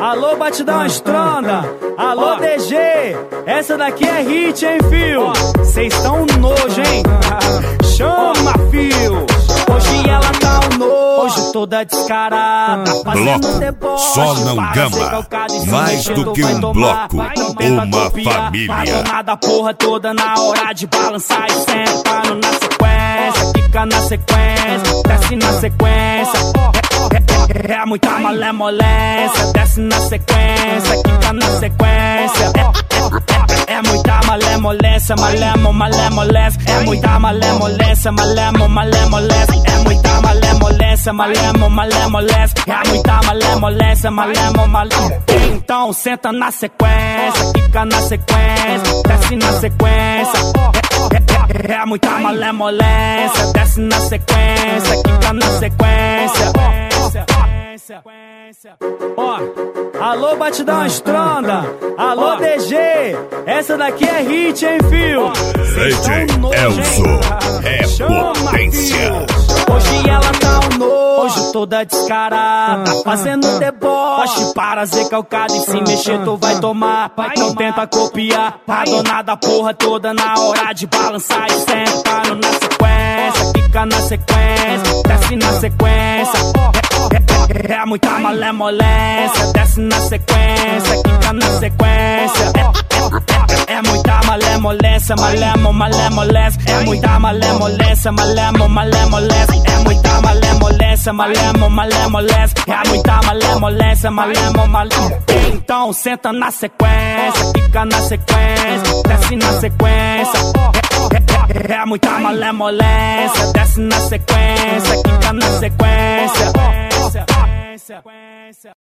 Alô, batidão estronda. Alô, DG. Essa daqui é hit, hein, fio? Cês tão nojo, hein? Chama, fio. Hoje ela tá um nojo, toda descarada. Bloco só não gama. Mais do que um bloco, uma família. Nada porra toda na hora de balançar e sentando na sequência. Fica na sequência, desce na sequência. É muita malemolência, desce na sequência, quica na sequência. É muita malemolência, malemolência. É muita malemolência, malemolência. É muita malemolência, malemolência. É muita malemolência, malemolência. Então senta na sequência, quica na sequência, desce na sequência. É muita malemolência, desce na sequência, quica na sequência. Ó, alô, batidão estronda. Alô, DG. Essa daqui é hit, hein, fio? DJ Elzo é potência. Hoje ela tá um nojo, toda descarada, fazendo deboche para ser calcada. E se mexer tu vai tomar, não tenta copiar. A dona da porra toda na hora de balançar e sentando na sequência. Fica na sequência, desce na sequência. É muita malemolência, desce na sequência, quica na sequência. É muita malemolência, malemolência. É muita malemolência, malemolência. É muita malemolência, malemolência. É muita malemolência, malemolência. Então senta na sequência, quica na sequência, desce na sequência. É muita malemolência, desce na sequência, quica na sequência.